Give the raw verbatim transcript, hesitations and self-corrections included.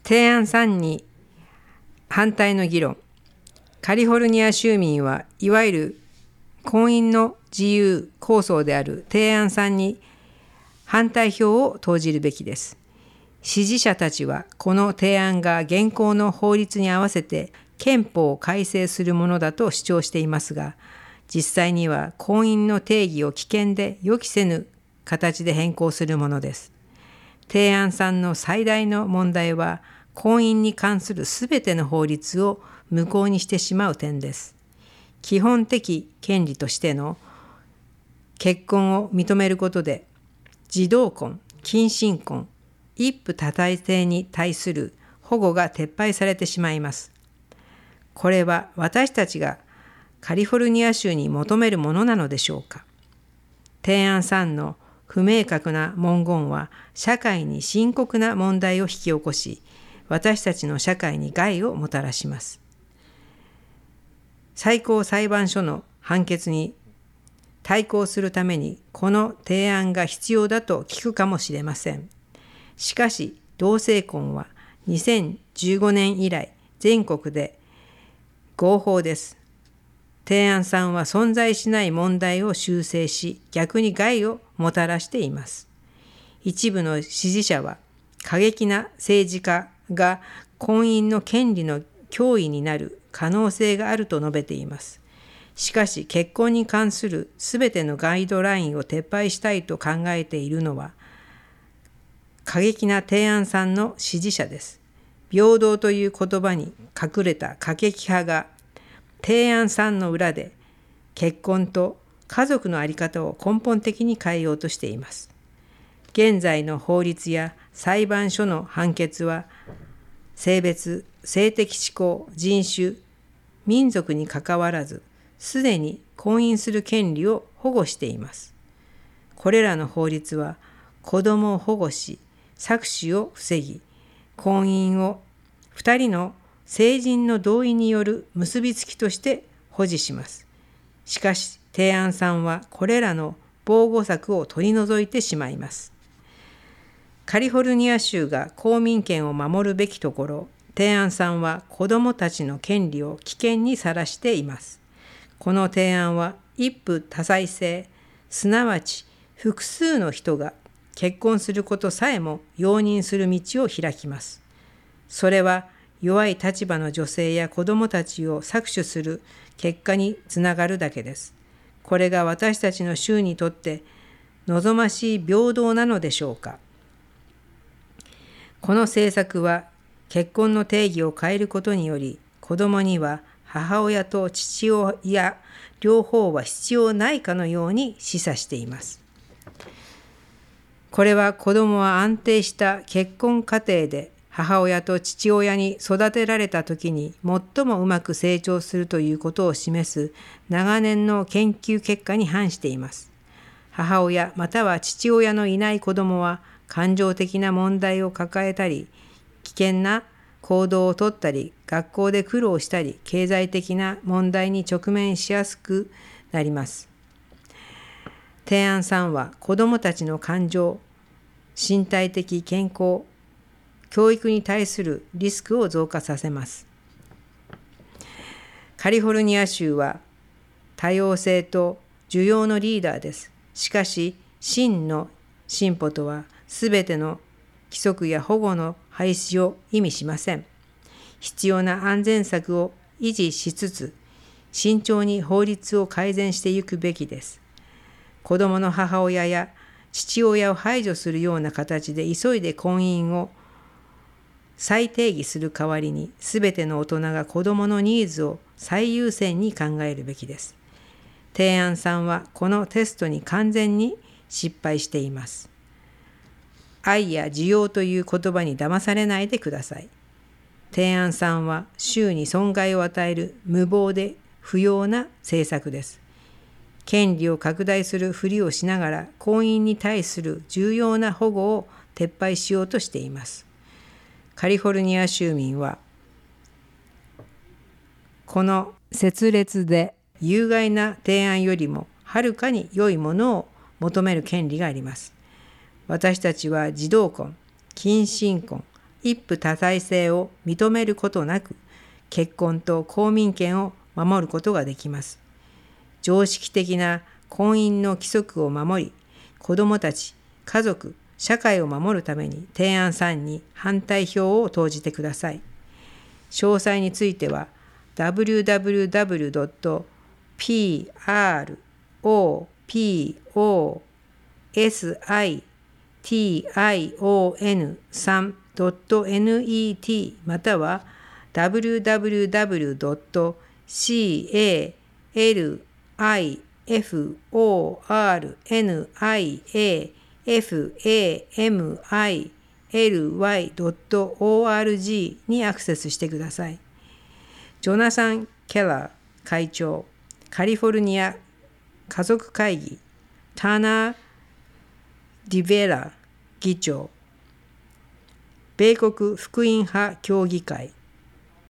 提案さんに反対の議論。カリフォルニア州民はいわゆる婚姻の自由構想である提案さんに反対票を投じるべきです。支持者たちはこの提案が現行の法律に合わせて憲法を改正するものだと主張していますが、実際には婚姻の定義を危険で予期せぬ形で変更するものです。提案さんの最大の問題は、婚姻に関するすべての法律を無効にしてしまう点です。基本的権利としての結婚を認めることで、児童婚、近親婚、一夫多妻制に対する保護が撤廃されてしまいます。これは私たちがカリフォルニア州に求めるものなのでしょうか。提案さんの不明確な文言は社会に深刻な問題を引き起こし、私たちの社会に害をもたらします。最高裁判所の判決に対抗するためにこの提案が必要だと聞くかもしれません。しかし、同性婚はにせんじゅうごねん以来全国で合法です。提案さんは存在しない問題を修正し、逆に害をもたらしています。一部の支持者は過激な政治家が婚姻の権利の脅威になる可能性があると述べています。しかし、結婚に関するすべてのガイドラインを撤廃したいと考えているのは、過激な提案さんの支持者です。平等という言葉に隠れた過激派が、提案さんの裏で結婚と家族の在り方を根本的に変えようとしています。現在の法律や裁判所の判決は、性別、性的指向、人種、民族にかかわらず、すでに婚姻する権利を保護しています。これらの法律は、子供を保護し、搾取を防ぎ、婚姻を二人の成人の同意による結びつきとして保持します。しかし、提案さんはこれらの防護策を取り除いてしまいます。カリフォルニア州が公民権を守るべきところ、提案さんは子どもたちの権利を危険にさらしています。この提案は一夫多妻制、すなわち複数の人が結婚することさえも容認する道を開きます。それは弱い立場の女性や子どもたちを搾取する結果につながるだけです。これが私たちの州にとって望ましい平等なのでしょうか。この政策は結婚の定義を変えることにより、子どもには母親と父親両方は必要ないかのように示唆しています。これは子どもは安定した結婚過程で母親と父親に育てられたときに最もうまく成長するということを示す長年の研究結果に反しています。母親または父親のいない子どもは感情的な問題を抱えたり、危険な行動をとったり、学校で苦労したり、経済的な問題に直面しやすくなります。提案さんは子どもたちの感情、身体的健康、教育に対するリスクを増加させます。カリフォルニア州は多様性と需要のリーダーです。しかし、真の進歩とはすべての規則や保護の廃止を意味しません。必要な安全策を維持しつつ、慎重に法律を改善していくべきです。子どもの母親や父親を排除するような形で急いで婚姻を再定義する代わりに、すべての大人が子どものニーズを最優先に考えるべきです。提案さんはこのテストに完全に失敗しています。愛や需要という言葉に騙されないでください。提案さんは州に損害を与える無謀で不要な政策です。権利を拡大するふりをしながら婚姻に対する重要な保護を撤廃しようとしています。カリフォルニア州民はこの拙劣で有害な提案よりもはるかに良いものを求める権利があります。私たちは児童婚、近親婚、 一夫多妻制を認めることなく、結婚と公民権を守ることができます。常識的な婚姻の規則を守り、子どもたち、家族、社会を守るために提案さんに反対票を投じてください。詳細については ダブリューダブリューダブリュードットピーアールオーピーオーエスアイティーアイオーエヌスリードットネット または ダブリューダブリューダブリュードットシーエーエルアイエフオーアールエヌアイエーエフエーエムアイエルワイドットオーアールジー にアクセスしてください。ジョナサン・ケラー会長、カリフォルニア家族会議、ターナー・ディベラ議長、米国福音派協議会、